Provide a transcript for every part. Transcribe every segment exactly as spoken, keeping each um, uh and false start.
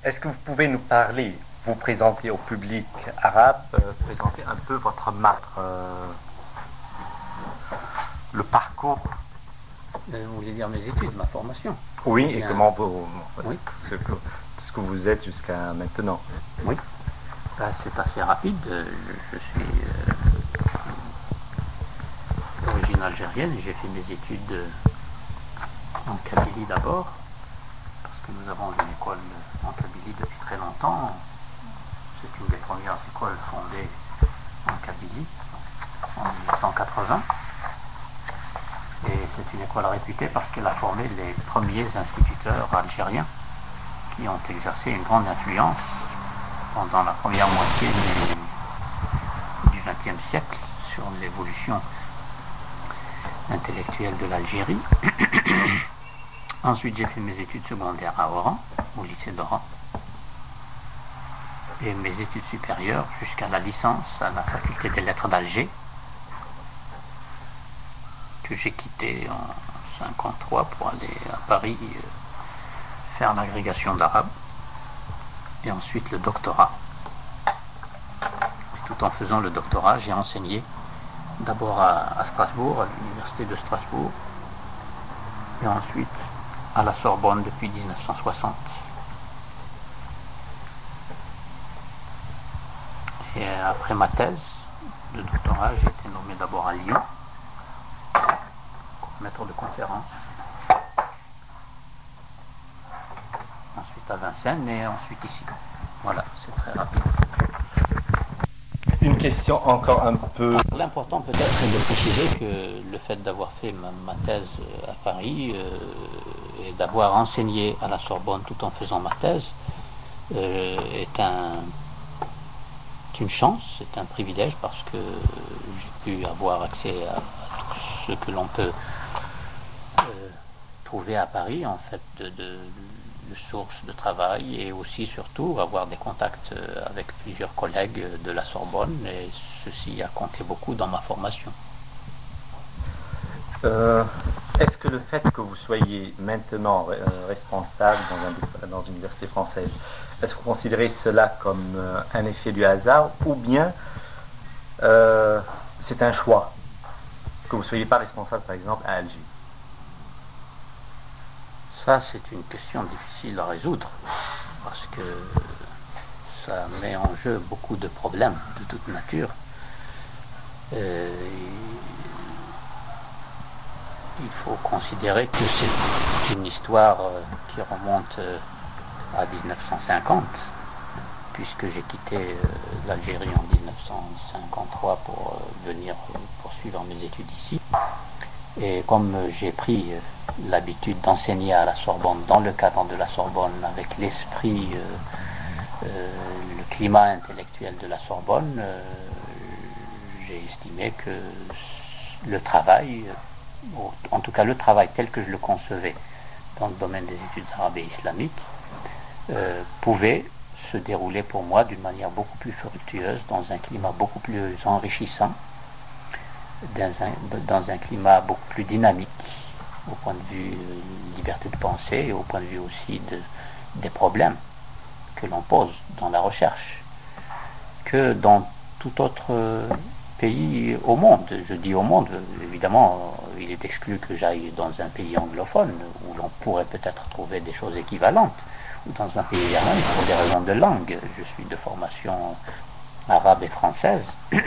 Est-ce que vous pouvez nous parler, vous présenter au public arabe, euh, présenter un peu votre marque, euh, le parcours? Euh, Vous voulez dire mes études, ma formation? Oui, Bien. Et comment vous, Oui. ce, que, ce que vous êtes jusqu'à maintenant? Oui, ben, c'est assez rapide. Je, je suis euh, d'origine algérienne et j'ai fait mes études en Kabylie d'abord, parce que nous avons une école en Kabylie depuis très longtemps. C'est une des premières écoles fondées en Kabylie en mille huit cent quatre-vingts. Et c'est une école réputée parce qu'elle a formé les premiers instituteurs algériens qui ont exercé une grande influence pendant la première moitié du vingtième siècle sur l'évolution intellectuelle de l'Algérie. Ensuite, j'ai fait mes études secondaires à Oran, au lycée d'Oran, et mes études supérieures jusqu'à la licence à la faculté des lettres d'Alger, que j'ai quitté en cinquante-trois pour aller à Paris euh, faire l'agrégation d'arabe, et ensuite le doctorat. Et tout en faisant le doctorat, j'ai enseigné d'abord à, à Strasbourg, à l'université de Strasbourg, et ensuite à la Sorbonne depuis dix-neuf cent soixante. Et après ma thèse de doctorat, j'ai été nommé d'abord à Lyon, maître de conférence, ensuite à Vincennes et ensuite ici. Voilà, c'est très rapide. Une question encore un peu... Alors, l'important peut-être est de préciser que le fait d'avoir fait ma, ma thèse à Paris euh, et d'avoir enseigné à la Sorbonne tout en faisant ma thèse euh, est un, une chance, c'est un privilège parce que j'ai pu avoir accès à, à tout ce que l'on peut euh, trouver à Paris en fait de, de, de sources de travail et aussi surtout avoir des contacts avec plusieurs collègues de la Sorbonne et ceci a compté beaucoup dans ma formation. Euh, est-ce que le fait que vous soyez maintenant euh, responsable dans, un, dans une université française, est-ce que vous considérez cela comme euh, un effet du hasard ou bien euh, c'est un choix que vous ne soyez pas responsable par exemple à Alger? Ça, c'est une question difficile à résoudre parce que ça met en jeu beaucoup de problèmes de toute nature. Euh, il faut considérer que c'est une histoire qui remonte à dix-neuf cent cinquante, puisque j'ai quitté l'Algérie en dix-neuf cent cinquante-trois pour venir poursuivre mes études ici. Et comme j'ai pris l'habitude d'enseigner à la Sorbonne, dans le cadre de la Sorbonne, avec l'esprit, euh, euh, le climat intellectuel de la Sorbonne, euh, j'ai estimé que le travail, en tout cas le travail tel que je le concevais dans le domaine des études arabes et islamiques, euh, pouvait se dérouler pour moi d'une manière beaucoup plus fructueuse, dans un climat beaucoup plus enrichissant, dans un, dans un climat beaucoup plus dynamique au point de vue euh, liberté de pensée et au point de vue aussi de, des problèmes que l'on pose dans la recherche que dans tout autre pays au monde. Je dis au monde, évidemment, il est exclu que j'aille dans un pays anglophone où l'on pourrait peut-être trouver des choses équivalentes, ou dans un pays arabe pour des raisons de langue. Je suis de formation arabe et française.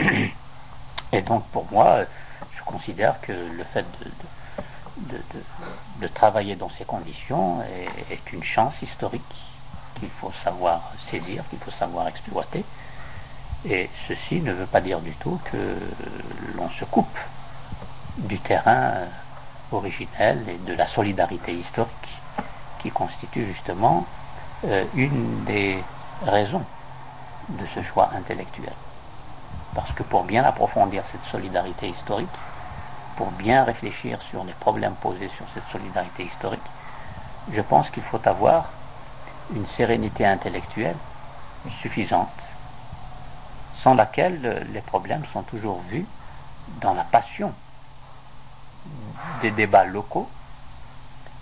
Et donc pour moi, je considère que le fait de, de, de, de travailler dans ces conditions est, est une chance historique qu'il faut savoir saisir, qu'il faut savoir exploiter. Et ceci ne veut pas dire du tout que l'on se coupe du terrain originel et de la solidarité historique qui constitue justement euh, une des raisons de ce choix intellectuel. Parce que pour bien approfondir cette solidarité historique, pour bien réfléchir sur les problèmes posés sur cette solidarité historique, je pense qu'il faut avoir une sérénité intellectuelle suffisante, sans laquelle les problèmes sont toujours vus dans la passion des débats locaux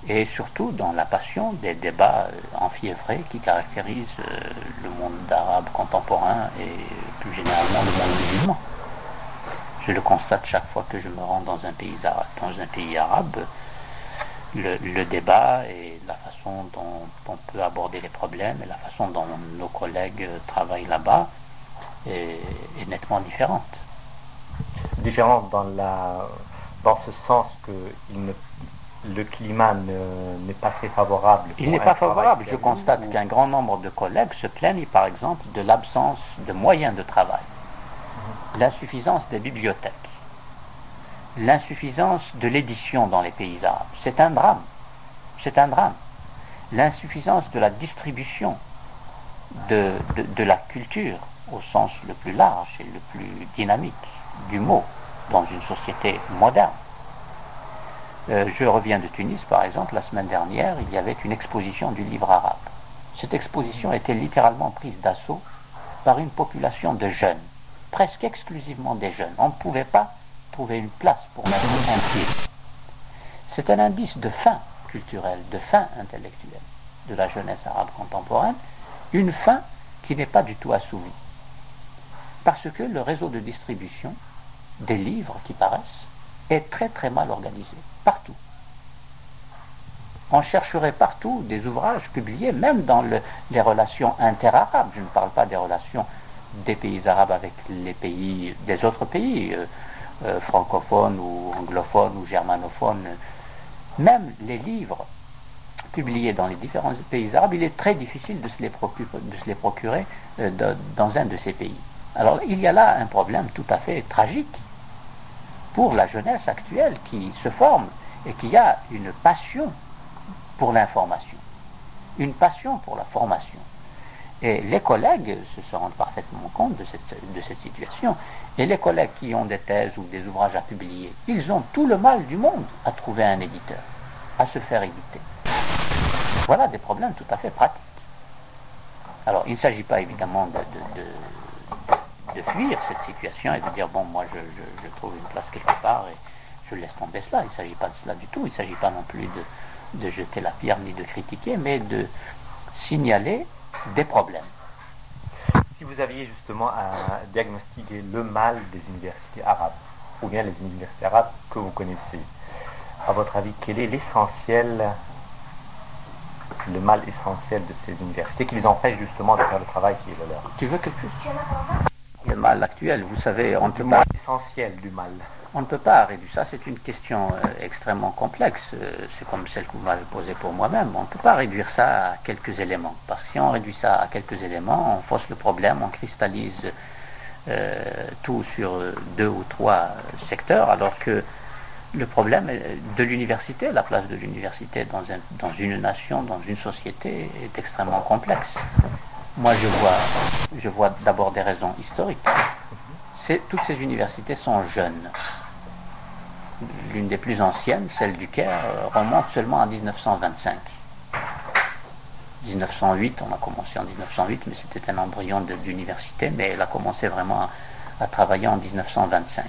et surtout dans la passion des débats enfiévrés qui caractérisent le monde arabe contemporain et plus généralement le monde musulman. Je le constate chaque fois que je me rends dans un pays arabe. Dans un pays arabe, le, le débat et la façon dont on peut aborder les problèmes et la façon dont nos collègues travaillent là-bas est, est nettement différente. Différente dans, la, dans ce sens que il ne, le climat ne, n'est pas très favorable. Il n'est pas favorable. Je constate ou... qu'un grand nombre de collègues se plaignent par exemple de l'absence de moyens de travail, mmh. l'insuffisance des bibliothèques, l'insuffisance de l'édition dans les pays arabes. C'est un drame. C'est un drame. L'insuffisance de la distribution de, de, de la culture au sens le plus large et le plus dynamique du mot dans une société moderne. Euh, je reviens de Tunis, par exemple, la semaine dernière, il y avait une exposition du livre arabe. Cette exposition était littéralement prise d'assaut par une population de jeunes, presque exclusivement des jeunes. On ne pouvait pas trouver une place pour mettre un pied. C'est un indice de faim culturelle, de faim intellectuelle de la jeunesse arabe contemporaine, une faim qui n'est pas du tout assouvie. Parce que le réseau de distribution des livres qui paraissent est très très mal organisé, partout. On chercherait partout des ouvrages publiés, même dans le, les relations interarabes. Je ne parle pas des relations des pays arabes avec les pays, des autres pays, euh, euh, francophones ou anglophones ou germanophones. Même les livres publiés dans les différents pays arabes, il est très difficile de se les procurer, de se les procurer euh, de, dans un de ces pays. Alors il y a là un problème tout à fait tragique pour la jeunesse actuelle qui se forme et qui a une passion pour l'information, une passion pour la formation. Et les collègues se rendent parfaitement compte de cette, de cette situation. Et les collègues qui ont des thèses ou des ouvrages à publier, ils ont tout le mal du monde à trouver un éditeur, à se faire éditer. Voilà des problèmes tout à fait pratiques. Alors il ne s'agit pas évidemment de, de, de de fuir cette situation et de dire bon moi je, je, je trouve une place quelque part et je laisse tomber cela. Il ne s'agit pas de cela du tout. Il ne s'agit pas non plus de, de jeter la pierre ni de critiquer, mais de signaler des problèmes. Si vous aviez justement à diagnostiquer le mal des universités arabes, ou bien les universités arabes que vous connaissez, à votre avis, quel est l'essentiel, le mal essentiel de ces universités qui les empêche justement de faire le travail qui est le leur? Tu veux quelque chose? Le mal actuel, vous savez, on ne peut le pas... mal essentiel du mal. On ne peut pas réduire ça, c'est une question euh, extrêmement complexe, euh, c'est comme celle que vous m'avez posée pour moi-même. On ne peut pas réduire ça à quelques éléments, parce que si on réduit ça à quelques éléments, on fausse le problème, on cristallise euh, tout sur deux ou trois secteurs, alors que le problème de l'université, la place de l'université dans, un, dans une nation, dans une société, est extrêmement complexe. Moi, je vois, je vois d'abord des raisons historiques. C'est, toutes ces universités sont jeunes. L'une des plus anciennes, celle du Caire, remonte seulement à dix-neuf cent vingt-cinq. dix-neuf cent huit, on a commencé en dix-neuf cent huit, mais c'était un embryon de, d'université, mais elle a commencé vraiment à, à travailler en dix-neuf cent vingt-cinq.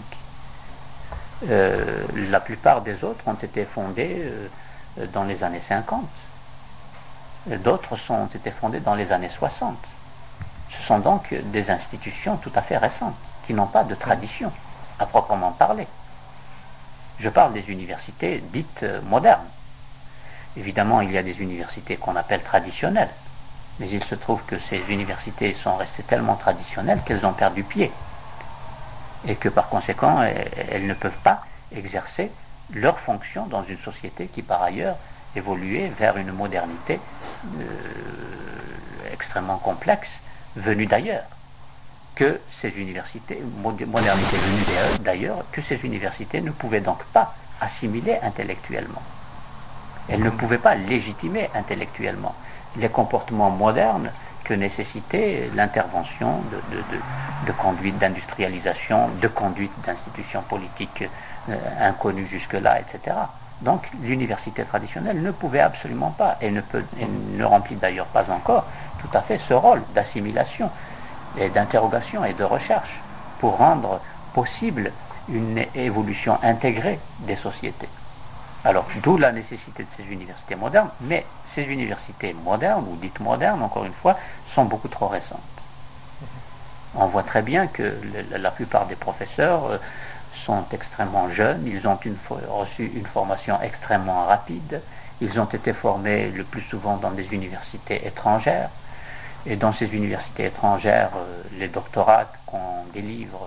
Euh, la plupart des autres ont été fondées euh, dans les années cinquante. D'autres sont, ont été fondées dans les années soixante. Ce sont donc des institutions tout à fait récentes, qui n'ont pas de tradition à proprement parler. Je parle des universités dites modernes. Évidemment, il y a des universités qu'on appelle traditionnelles, mais il se trouve que ces universités sont restées tellement traditionnelles qu'elles ont perdu pied, et que par conséquent, elles ne peuvent pas exercer leur fonction dans une société qui, par ailleurs, évoluait vers une modernité euh, extrêmement complexe, venue d'ailleurs. Que ces universités, modernité venue d'ailleurs, que ces universités ne pouvaient donc pas assimiler intellectuellement. Elles ne pouvaient pas légitimer intellectuellement les comportements modernes que nécessitait l'intervention de, de, de, de conduite d'industrialisation, de conduite d'institutions politiques euh, inconnues jusque-là, et cetera. Donc l'université traditionnelle ne pouvait absolument pas, et ne, peut, et ne remplit d'ailleurs pas encore tout à fait ce rôle d'assimilation et d'interrogation et de recherche pour rendre possible une évolution intégrée des sociétés. Alors, d'où la nécessité de ces universités modernes, mais ces universités modernes, ou dites modernes, encore une fois, sont beaucoup trop récentes. On voit très bien que le, la plupart des professeurs euh, sont extrêmement jeunes, ils ont une, reçu une formation extrêmement rapide, ils ont été formés le plus souvent dans des universités étrangères, et dans ces universités étrangères, euh, les doctorats qu'on délivre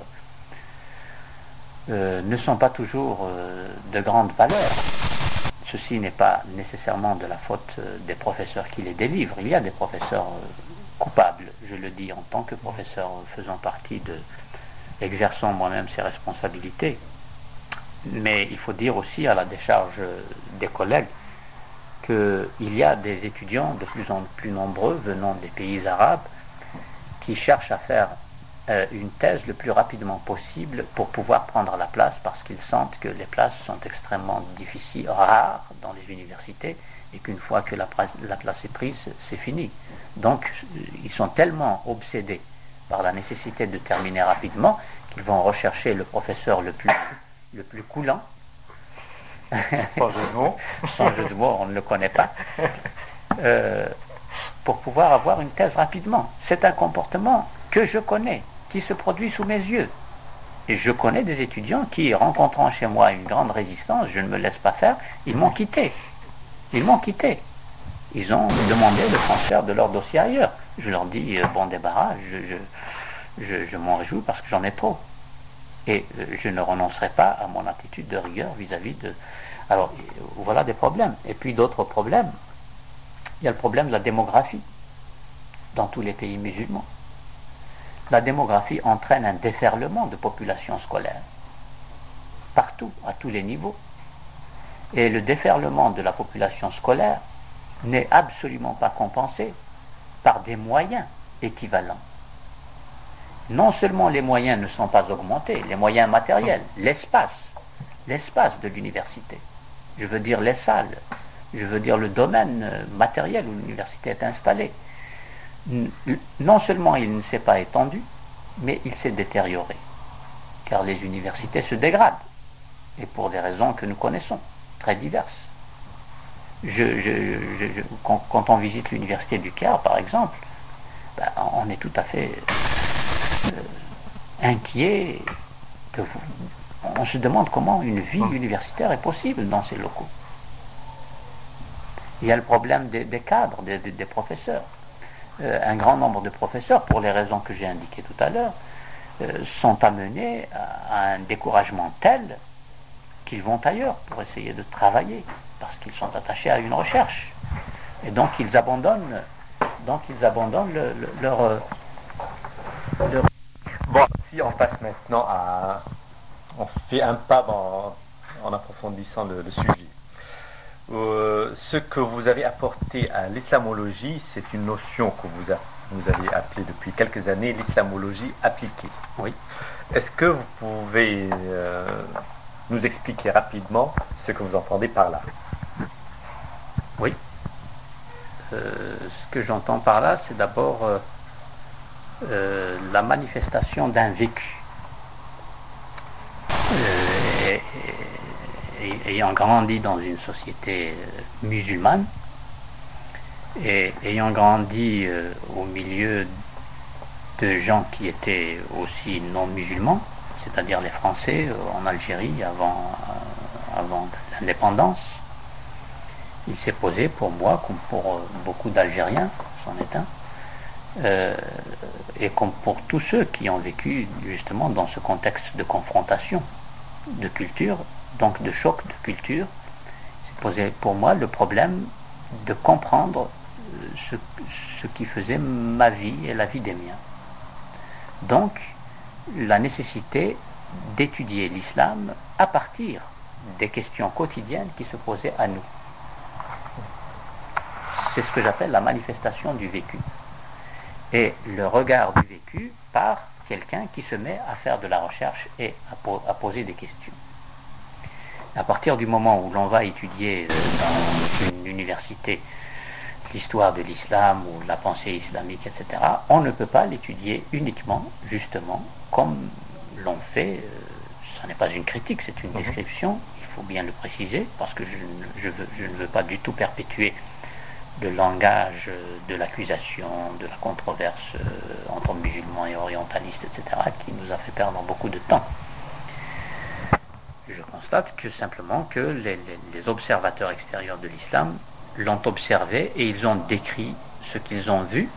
euh, ne sont pas toujours euh, de grande valeur. Ceci n'est pas nécessairement de la faute euh, des professeurs qui les délivrent. Il y a des professeurs euh, coupables, je le dis en tant que professeur euh, faisant partie de, exerçant moi-même ces responsabilités. Mais il faut dire aussi à la décharge des collègues qu'il y a des étudiants de plus en plus nombreux venant des pays arabes qui cherchent à faire euh, une thèse le plus rapidement possible pour pouvoir prendre la place parce qu'ils sentent que les places sont extrêmement difficiles, rares dans les universités et qu'une fois que la, la place est prise, c'est fini. Donc ils sont tellement obsédés par la nécessité de terminer rapidement qu'ils vont rechercher le professeur le plus, le plus coulant. Sans jeu de mots. Sans jeu de mots, on ne le connaît pas. Euh, pour pouvoir avoir une thèse rapidement. C'est un comportement que je connais, qui se produit sous mes yeux. Et je connais des étudiants qui, rencontrant chez moi une grande résistance, je ne me laisse pas faire, ils m'ont quitté. Ils m'ont quitté. Ils ont demandé le transfert de leur dossier ailleurs. Je leur dis, euh, bon débarras, je, je, je, je m'en réjouis parce que j'en ai trop. Et euh, je ne renoncerai pas à mon attitude de rigueur vis-à-vis de... Alors, euh, voilà des problèmes. Et puis d'autres problèmes. Il y a le problème de la démographie dans tous les pays musulmans. La démographie entraîne un déferlement de population scolaire. Partout, à tous les niveaux. Et le déferlement de la population scolaire n'est absolument pas compensé par des moyens équivalents. Non seulement les moyens ne sont pas augmentés, les moyens matériels, l'espace, l'espace de l'université, je veux dire les salles, je veux dire le domaine matériel où l'université est installée. Non seulement il ne s'est pas étendu, mais il s'est détérioré, car les universités se dégradent, et pour des raisons que nous connaissons, très diverses. Je, je, je, je, quand, quand on visite l'université du Caire, par exemple, ben, on est tout à fait euh, inquiet. De, on se demande comment une vie universitaire est possible dans ces locaux. Il y a le problème des, des cadres, des, des, des professeurs. Euh, un grand nombre de professeurs, pour les raisons que j'ai indiquées tout à l'heure, euh, sont amenés à, à un découragement tel qu'ils vont ailleurs pour essayer de travailler, parce qu'ils sont attachés à une recherche. Et donc ils abandonnent, donc ils abandonnent le, le, leur, leur... Bon, si on passe maintenant à... On fait un pas en, en approfondissant le, le sujet. Euh, ce que vous avez apporté à l'islamologie, c'est une notion que vous, a, vous avez appelée depuis quelques années l'islamologie appliquée. Oui. Est-ce que vous pouvez euh, nous expliquer rapidement ce que vous entendez par là? Oui. Euh, ce que j'entends par là, c'est d'abord euh, euh, la manifestation d'un vécu. Euh, et, et, ayant grandi dans une société euh, musulmane et ayant grandi euh, au milieu de gens qui étaient aussi non musulmans, c'est-à-dire les Français euh, en Algérie avant, euh, avant l'indépendance, il s'est posé pour moi, comme pour euh, beaucoup d'Algériens, c'en est un, euh, et comme pour tous ceux qui ont vécu justement dans ce contexte de confrontation de culture, donc de choc de culture, s'est posé pour moi le problème de comprendre ce, ce qui faisait ma vie et la vie des miens. Donc, la nécessité d'étudier l'islam à partir des questions quotidiennes qui se posaient à nous. C'est ce que j'appelle la manifestation du vécu. Et le regard du vécu par quelqu'un qui se met à faire de la recherche et à, po- à poser des questions. À partir du moment où l'on va étudier dans une université l'histoire de l'islam ou la pensée islamique, et cetera, on ne peut pas l'étudier uniquement, justement, comme l'on fait, euh, ce n'est pas une critique, c'est une description, il faut bien le préciser, parce que je, je, veux, je ne veux pas du tout perpétuer le langage de l'accusation, de la controverse entre musulmans et orientalistes, et cetera, qui nous a fait perdre beaucoup de temps. Je constate que simplement que les, les, les observateurs extérieurs de l'islam l'ont observé et ils ont décrit ce qu'ils ont vu,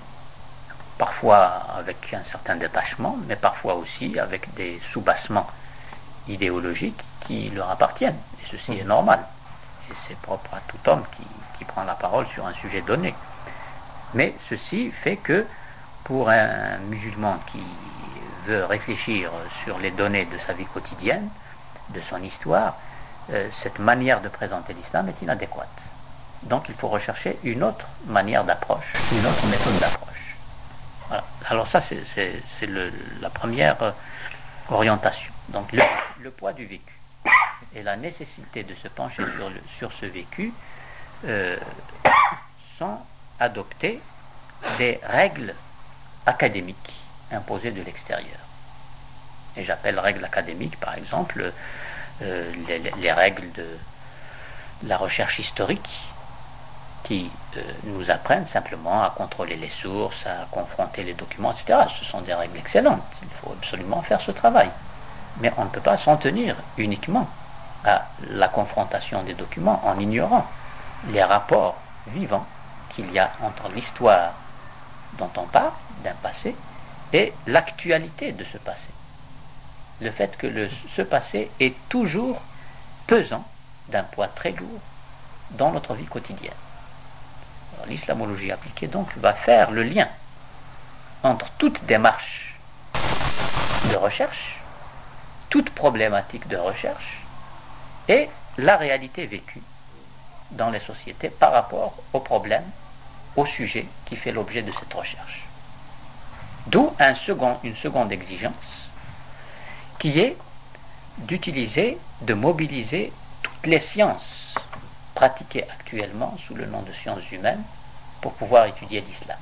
parfois avec un certain détachement, mais parfois aussi avec des soubassements idéologiques qui leur appartiennent. Et ceci est normal. Et c'est propre à tout homme qui, qui prend la parole sur un sujet donné. Mais ceci fait que pour un musulman qui veut réfléchir sur les données de sa vie quotidienne, de son histoire, euh, cette manière de présenter l'islam est inadéquate. Donc il faut rechercher une autre manière d'approche, une autre méthode d'approche. Voilà. Alors ça, c'est, c'est, c'est le, la première euh, orientation. Donc le, le poids du vécu et la nécessité de se pencher sur, le, sur ce vécu euh, sont adoptés des règles académiques imposées de l'extérieur. Et j'appelle règles académiques, par exemple, euh, les, les règles de la recherche historique, qui euh, nous apprennent simplement à contrôler les sources, à confronter les documents, et cetera. Ce sont des règles excellentes. Il faut absolument faire ce travail. Mais on ne peut pas s'en tenir uniquement à la confrontation des documents en ignorant les rapports vivants qu'il y a entre l'histoire dont on parle, d'un passé, et l'actualité de ce passé. Le fait que le, ce passé est toujours pesant, d'un poids très lourd, dans notre vie quotidienne. Alors, l'islamologie appliquée, donc, va faire le lien entre toute démarche de recherche, toute problématique de recherche, et la réalité vécue dans les sociétés par rapport au problème, au sujet qui fait l'objet de cette recherche. D'où un second, une seconde exigence, qui est d'utiliser, de mobiliser toutes les sciences pratiquées actuellement sous le nom de sciences humaines pour pouvoir étudier l'islam.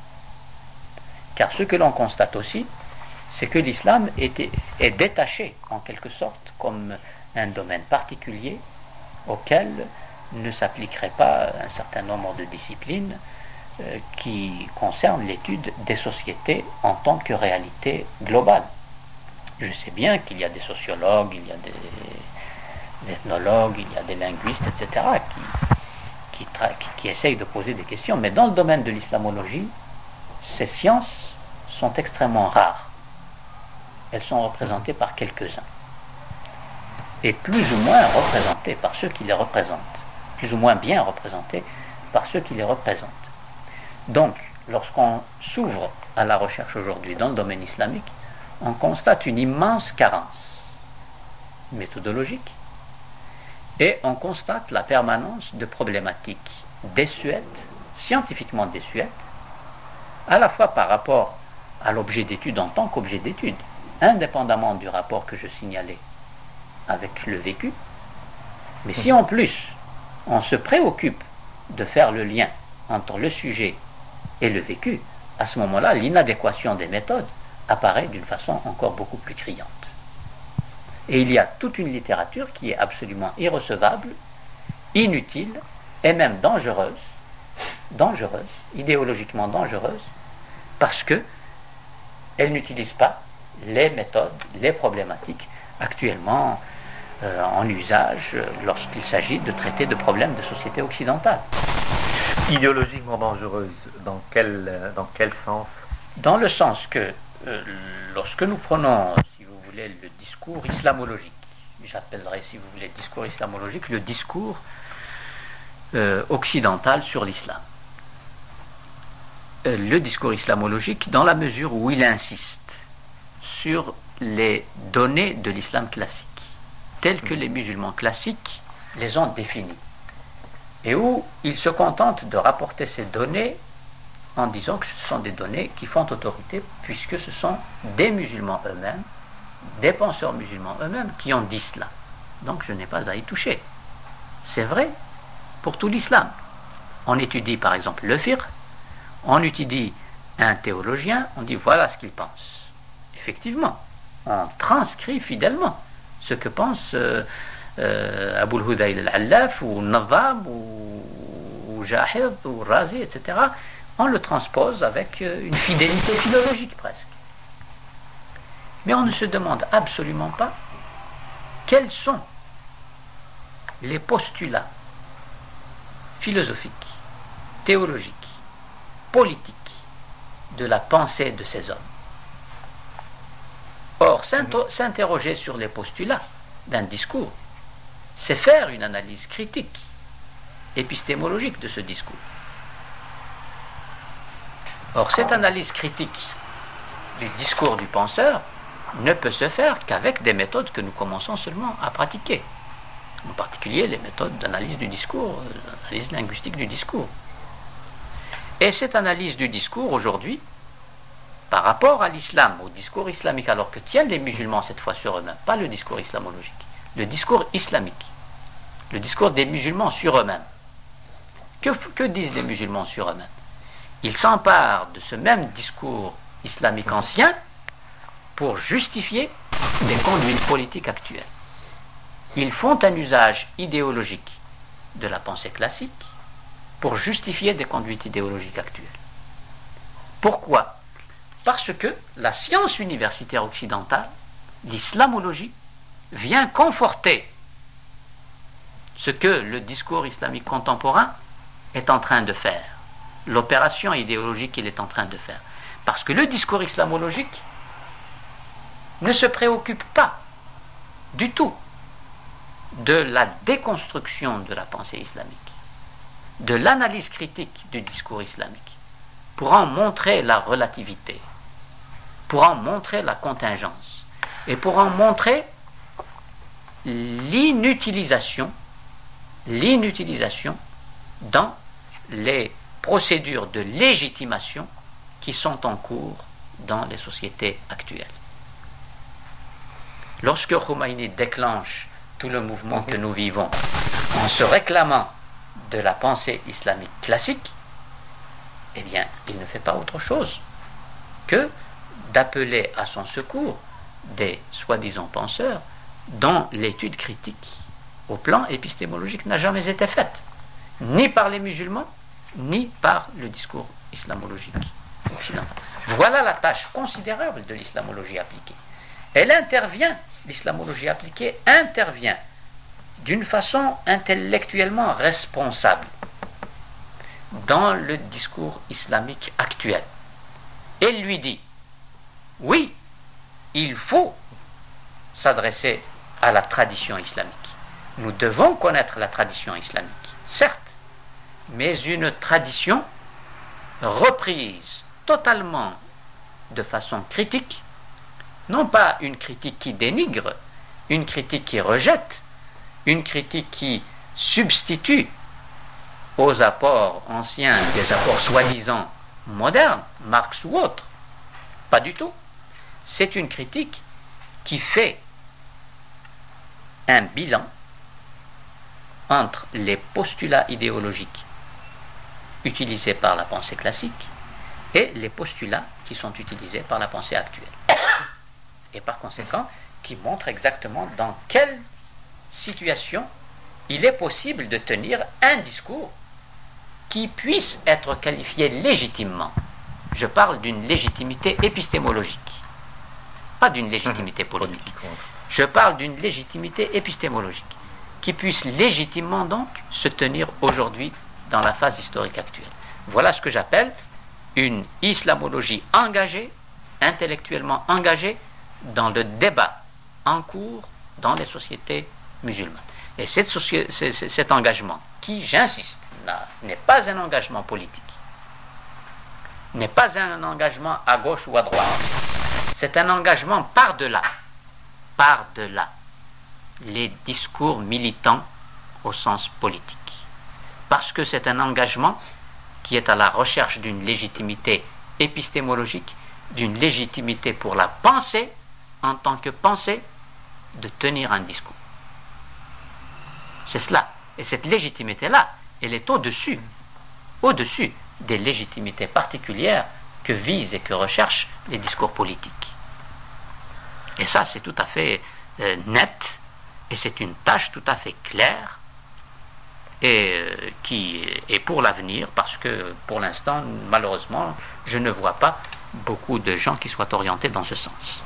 Car ce que l'on constate aussi, c'est que l'islam est, est détaché en quelque sorte comme un domaine particulier auquel ne s'appliquerait pas un certain nombre de disciplines euh, qui concernent l'étude des sociétés en tant que réalité globale. Je sais bien qu'il y a des sociologues, il y a des, des ethnologues, il y a des linguistes, et cetera, qui, qui, tra- qui, qui essayent de poser des questions, mais dans le domaine de l'islamologie, ces sciences sont extrêmement rares. Elles sont représentées par quelques-uns, et plus ou moins représentées par ceux qui les représentent, plus ou moins bien représentées par ceux qui les représentent. Donc, lorsqu'on s'ouvre à la recherche aujourd'hui dans le domaine islamique, on constate une immense carence méthodologique et on constate la permanence de problématiques désuètes, scientifiquement désuètes, à la fois par rapport à l'objet d'étude en tant qu'objet d'étude, indépendamment du rapport que je signalais avec le vécu, mais si en plus on se préoccupe de faire le lien entre le sujet et le vécu, à ce moment-là, l'inadéquation des méthodes apparaît d'une façon encore beaucoup plus criante. Et il y a toute une littérature qui est absolument irrecevable, inutile et même dangereuse, dangereuse, idéologiquement dangereuse, parce que elle n'utilise pas les méthodes, les problématiques actuellement euh, en usage euh, lorsqu'il s'agit de traiter de problèmes de société occidentale. Idéologiquement dangereuse, dans quel, dans quel sens? Dans le sens que euh, lorsque nous prenons, si vous voulez, le discours islamologique, j'appellerais, si vous voulez, discours islamologique, le discours euh, occidental sur l'islam. Euh, le discours islamologique, dans la mesure où il insiste sur les données de l'islam classique, telles que les musulmans classiques les ont définies, et où il se contente de rapporter ces données en disant que ce sont des données qui font autorité, puisque ce sont des musulmans eux-mêmes, des penseurs musulmans eux-mêmes qui ont dit cela. Donc je n'ai pas à y toucher. C'est vrai pour tout l'islam. On étudie par exemple le fiqh, on étudie un théologien, on dit voilà ce qu'il pense. Effectivement, on transcrit fidèlement ce que pense euh, euh, Abul Hudayl al-Allaf ou Nazam ou, ou Jahid ou Razi, et cetera, on le transpose avec une fidélité philologique presque. Mais on ne se demande absolument pas quels sont les postulats philosophiques, théologiques, politiques de la pensée de ces hommes. Or, s'interroger sur les postulats d'un discours, c'est faire une analyse critique, épistémologique de ce discours. Or, cette analyse critique du discours du penseur ne peut se faire qu'avec des méthodes que nous commençons seulement à pratiquer. En particulier les méthodes d'analyse du discours, l'analyse linguistique du discours. Et cette analyse du discours aujourd'hui, par rapport à l'islam, au discours islamique, alors que tiennent les musulmans cette fois sur eux-mêmes, pas le discours islamologique, le discours islamique, le discours des musulmans sur eux-mêmes. Que, que disent les musulmans sur eux-mêmes? Ils s'emparent de ce même discours islamique ancien pour justifier des conduites politiques actuelles. Ils font un usage idéologique de la pensée classique pour justifier des conduites idéologiques actuelles. Pourquoi? Parce que la science universitaire occidentale, l'islamologie, vient conforter ce que le discours islamique contemporain est en train de faire, l'opération idéologique qu'il est en train de faire. Parce que le discours islamologique ne se préoccupe pas du tout de la déconstruction de la pensée islamique, de l'analyse critique du discours islamique, pour en montrer la relativité, pour en montrer la contingence, et pour en montrer l'inutilisation, l'inutilisation dans les procédures de légitimation qui sont en cours dans les sociétés actuelles. Lorsque Khomeini déclenche tout le mouvement que nous vivons en se réclamant de la pensée islamique classique, eh bien, il ne fait pas autre chose que d'appeler à son secours des soi-disant penseurs dont l'étude critique au plan épistémologique n'a jamais été faite, ni par les musulmans, ni par le discours islamologique occidental. Voilà la tâche considérable de l'islamologie appliquée. Elle intervient, l'islamologie appliquée intervient d'une façon intellectuellement responsable dans le discours islamique actuel. Elle lui dit, oui, il faut s'adresser à la tradition islamique. Nous devons connaître la tradition islamique, certes, mais une tradition reprise totalement de façon critique, non pas une critique qui dénigre, une critique qui rejette, une critique qui substitue aux apports anciens, des apports soi-disant modernes, Marx ou autres. Pas du tout. C'est une critique qui fait un bilan entre les postulats idéologiques utilisés par la pensée classique et les postulats qui sont utilisés par la pensée actuelle. Et par conséquent, qui montrent exactement dans quelle situation il est possible de tenir un discours qui puisse être qualifié légitimement. Je parle d'une légitimité épistémologique, pas d'une légitimité politique. Je parle d'une légitimité épistémologique qui puisse légitimement donc se tenir aujourd'hui dans la phase historique actuelle. Voilà ce que j'appelle une islamologie engagée, intellectuellement engagée dans le débat en cours dans les sociétés musulmanes. Et cette soci- c- c- cet engagement, qui, j'insiste, n'est pas un engagement politique, n'est pas un engagement à gauche ou à droite, c'est un engagement par-delà, par-delà les discours militants au sens politique. Parce que c'est un engagement qui est à la recherche d'une légitimité épistémologique, d'une légitimité pour la pensée, en tant que pensée, de tenir un discours. C'est cela. Et cette légitimité-là, elle est au-dessus, au-dessus des légitimités particulières que visent et que recherchent les discours politiques. Et ça, c'est tout à fait euh, net Et c'est une tâche tout à fait claire et euh, qui est pour l'avenir, parce que pour l'instant, malheureusement, je ne vois pas beaucoup de gens qui soient orientés dans ce sens.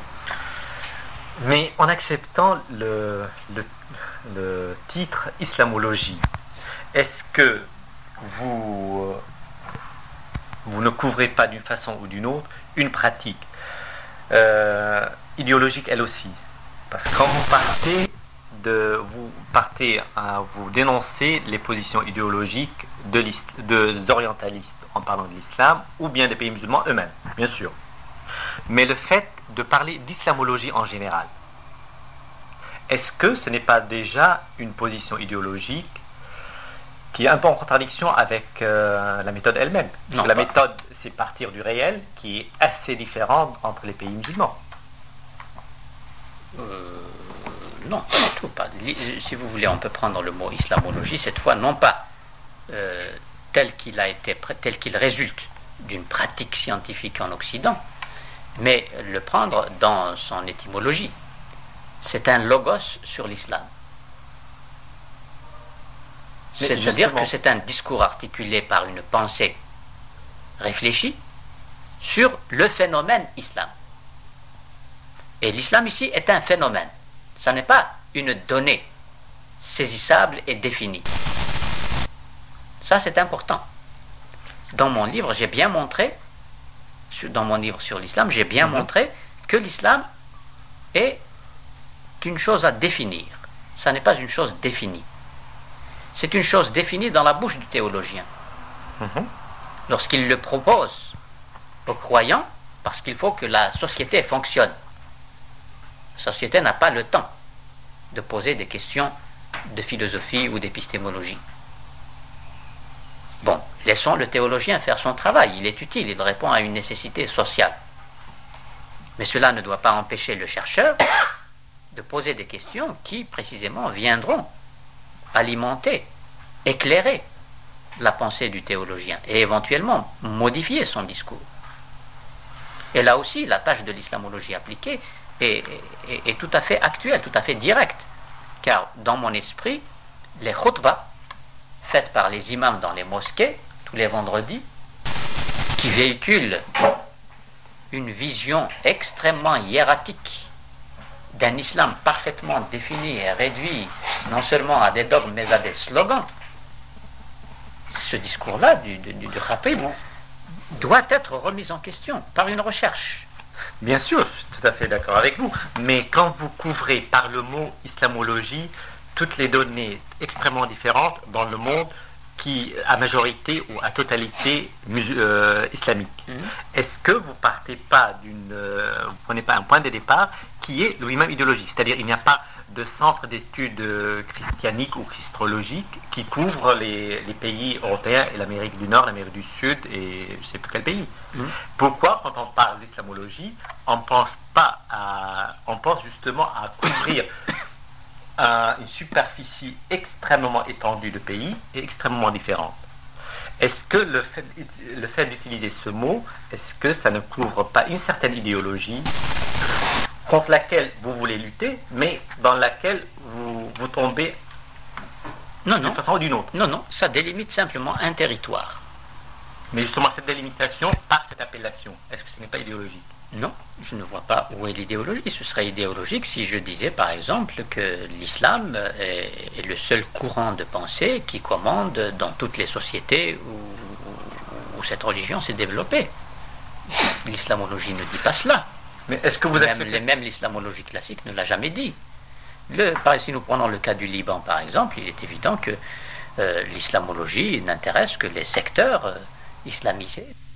Mais en acceptant le, le, le titre islamologie, est-ce que vous, vous ne couvrez pas d'une façon ou d'une autre une pratique euh, idéologique elle aussi? Parce que quand vous partez de, vous partez à vous dénoncer les positions idéologiques de de, des orientalistes en parlant de l'islam ou bien des pays musulmans eux-mêmes, bien sûr. Mais le fait de parler d'islamologie en général, est-ce que ce n'est pas déjà une position idéologique qui est un peu en contradiction avec euh, la méthode elle-même? Parce non, que la pas. méthode, c'est partir du réel, qui est assez différente entre les pays musulmans. Euh, non, pas du tout. Pas. Si vous voulez, on peut prendre le mot islamologie, cette fois, non pas euh, tel qu'il a été, tel qu'il résulte d'une pratique scientifique en Occident, mais le prendre dans son étymologie. C'est un logos sur l'islam. C'est-à-dire que c'est un discours articulé par une pensée réfléchie sur le phénomène islam. Et l'islam ici est un phénomène. Ça n'est pas une donnée saisissable et définie. Ça, c'est important. Dans mon livre, j'ai bien montré, dans mon livre sur l'islam, j'ai bien mmh. montré que l'islam est une chose à définir. Ça n'est pas une chose définie. C'est une chose définie dans la bouche du théologien. Mmh. Lorsqu'il le propose aux croyants, parce qu'il faut que la société fonctionne. La société n'a pas le temps de poser des questions de philosophie ou d'épistémologie. Bon, laissons le théologien faire son travail, il est utile, il répond à une nécessité sociale. Mais cela ne doit pas empêcher le chercheur de poser des questions qui, précisément, viendront alimenter, éclairer la pensée du théologien et éventuellement modifier son discours. Et là aussi, la tâche de l'islamologie appliquée est, est, est tout à fait actuelle, tout à fait directe. Car dans mon esprit, les khutbahs faites par les imams dans les mosquées, tous les vendredis, qui véhiculent une vision extrêmement hiératique d'un islam parfaitement défini et réduit non seulement à des dogmes mais à des slogans, ce discours-là du, du, du khatib doit être remis en question par une recherche. Bien sûr, je suis tout à fait d'accord avec vous, mais quand vous couvrez par le mot islamologie toutes les données extrêmement différentes dans le monde qui, à majorité ou à totalité musul- euh, islamique, mmh. est-ce que vous partez pas d'une, euh, vous prenez pas un point de départ qui est lui-même idéologique, c'est-à-dire il n'y a pas de centre d'études christianiques ou christologiques qui couvre les, les pays européens et l'Amérique du Nord, l'Amérique du Sud et je ne sais plus quel pays. Mmh. Pourquoi, quand on parle d'islamologie, on pense pas à, on pense justement à couvrir à une superficie extrêmement étendue de pays et extrêmement différente? Est-ce que le fait, le fait d'utiliser ce mot, est-ce que ça ne couvre pas une certaine idéologie contre laquelle vous voulez lutter, mais dans laquelle vous, vous tombez non, d'une non. façon ou d'une autre? Non, non, ça délimite simplement un territoire. Mais justement, cette délimitation par cette appellation, est-ce que ce n'est pas idéologique? Non, je ne vois pas où est l'idéologie. Ce serait idéologique si je disais par exemple que l'islam est, est le seul courant de pensée qui commande dans toutes les sociétés où, où, où cette religion s'est développée. L'islamologie ne dit pas cela. Mais est-ce que vous même, acceptez... même l'islamologie classique ne l'a jamais dit. Le, si nous prenons le cas du Liban par exemple, il est évident que euh, l'islamologie n'intéresse que les secteurs euh, islamisés.